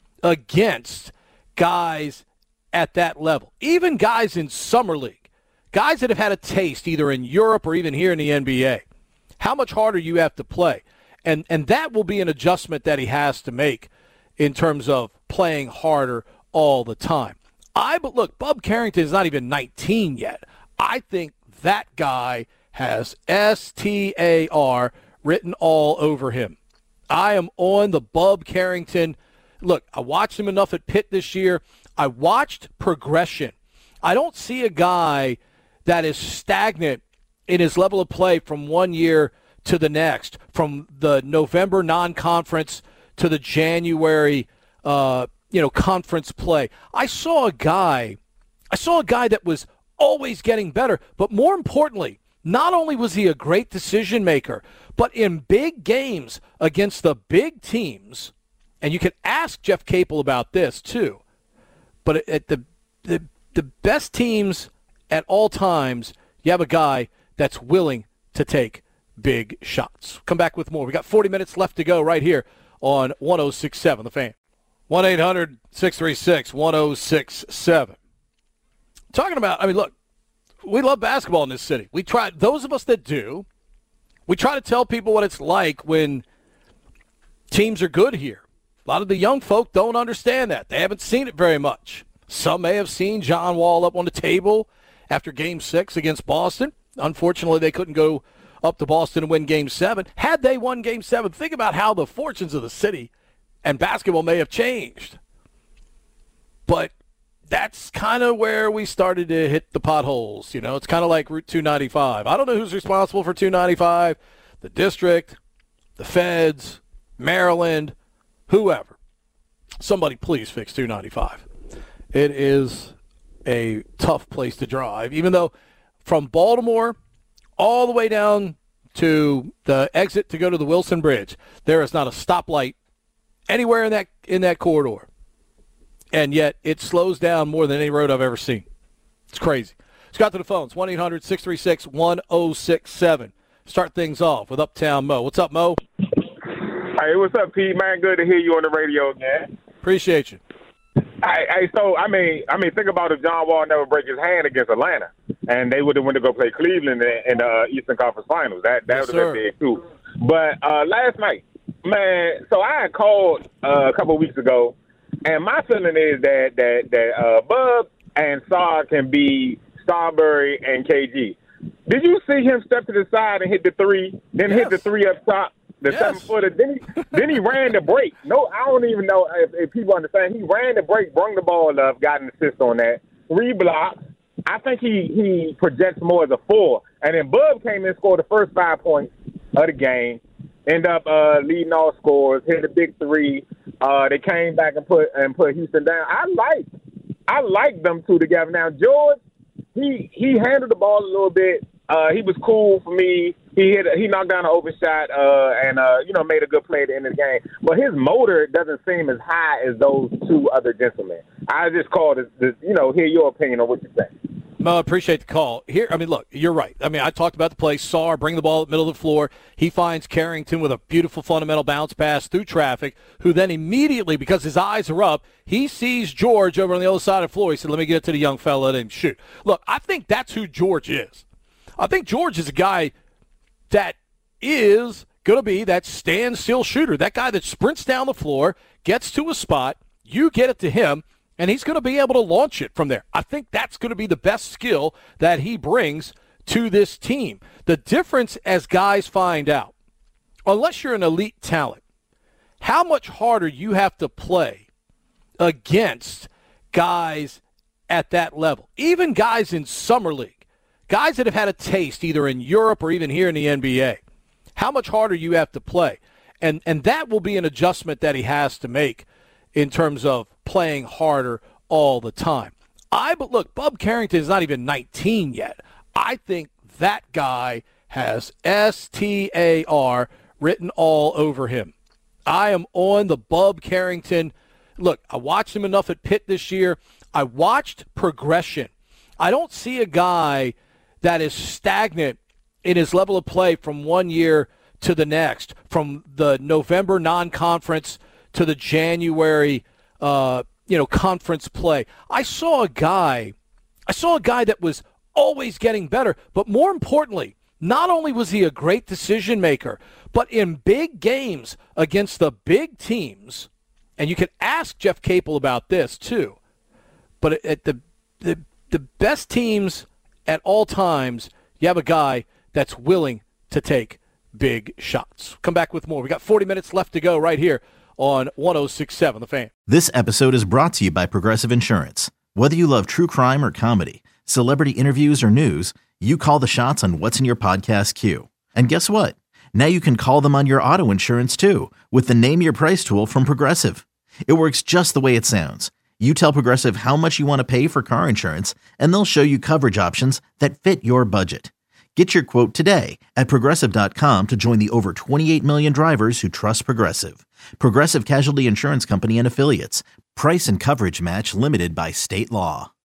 against guys at that level, even guys in summer league. Guys that have had a taste either in Europe or even here in the NBA, how much harder you have to play. And that will be an adjustment that he has to make in terms of playing harder all the time. But look, Bub Carrington is not even 19 yet. I think that guy has STAR written all over him. I am on the Bub Carrington. Look, I watched him enough at Pitt this year. I watched progression. I don't see a guy that is stagnant in his level of play from one year to the next, from the November non-conference to the January, conference play. I saw a guy that was always getting better, but more importantly, not only was he a great decision maker, but in big games against the big teams, and you can ask Jeff Capel about this too, but at the best teams at all times, you have a guy that's willing to take big shots. Come back with more. We got 40 minutes left to go right here on 106.7 The Fan. 1-800-636-1067. Talking about, look, we love basketball in this city. We try, those of us that do, we try to tell people what it's like when teams are good here. A lot of the young folk don't understand that. They haven't seen it very much. Some may have seen John Wall up on the table after Game 6 against Boston. Unfortunately, they couldn't go up to Boston and win Game 7. Had they won Game 7, think about how the fortunes of the city and basketball may have changed. But that's kind of where we started to hit the potholes. It's kind of like Route 295. I don't know who's responsible for 295, the district, the feds, Maryland, whoever. Somebody please fix 295. It is a tough place to drive, even though from Baltimore all the way down to the exit to go to the Wilson Bridge, there is not a stoplight anywhere in that corridor. And yet it slows down more than any road I've ever seen. It's crazy. Let's go out to the phones, 1-800-636-1067. Start things off with Uptown Mo. What's up, Mo? Hey, what's up, Pete? Man, good to hear you on the radio again. Appreciate you. So I mean, think about if John Wall never break his hand against Atlanta, and they would have went to go play Cleveland in the Eastern Conference Finals. That would have been big too. But last night, man, so I had called a couple of weeks ago, and my feeling is that Bub and Saar can be Starbury and KG. Did you see him step to the side and hit the three, then hit the three up top? The 7-footer. Then he ran the break. No, I don't even know if people understand. He ran the break, brung the ball up, got an assist on that. 3 blocks. I think he projects more as a 4. And then Bub came in and scored the first 5 points of the game. End up leading all scores, hit a big 3. They came back and put Houston down. I like them two together. Now George, he handled the ball a little bit. He was cool for me. He knocked down an open shot and made a good play at the end of the game. But his motor doesn't seem as high as those two other gentlemen. I just called to hear your opinion on what you think. Mo, I appreciate the call. Look, you're right. I talked about the play. Saar bring the ball at the middle of the floor. He finds Carrington with a beautiful fundamental bounce pass through traffic, who then immediately, because his eyes are up, he sees George over on the other side of the floor. He said, let me get it to the young fella and shoot. Look, I think that's who George is. I think George is a guy that is going to be that standstill shooter, that guy that sprints down the floor, gets to a spot, you get it to him, and he's going to be able to launch it from there. I think that's going to be the best skill that he brings to this team. The difference, as guys find out, unless you're an elite talent, how much harder you have to play against guys at that level, even guys in summer league. Guys that have had a taste either in Europe or even here in the NBA, how much harder you have to play. And that will be an adjustment that he has to make in terms of playing harder all the time. But look, Bub Carrington is not even 19 yet. I think that guy has STAR written all over him. I am on the Bub Carrington. Look, I watched him enough at Pitt this year. I watched progression. I don't see a guy that is stagnant in his level of play from one year to the next, from the November non-conference to the January, conference play. I saw a guy that was always getting better, but more importantly, not only was he a great decision maker, but in big games against the big teams, and you can ask Jeff Capel about this too, but at the best teams at all times, you have a guy that's willing to take big shots. Come back with more. We got 40 minutes left to go right here on 106.7 The Fan. This episode is brought to you by Progressive Insurance. Whether you love true crime or comedy, celebrity interviews or news, you call the shots on what's in your podcast queue. And guess what? Now you can call them on your auto insurance too with the Name Your Price tool from Progressive. It works just the way it sounds. You tell Progressive how much you want to pay for car insurance, and they'll show you coverage options that fit your budget. Get your quote today at Progressive.com to join the over 28 million drivers who trust Progressive. Progressive Casualty Insurance Company and Affiliates. Price and coverage match limited by state law.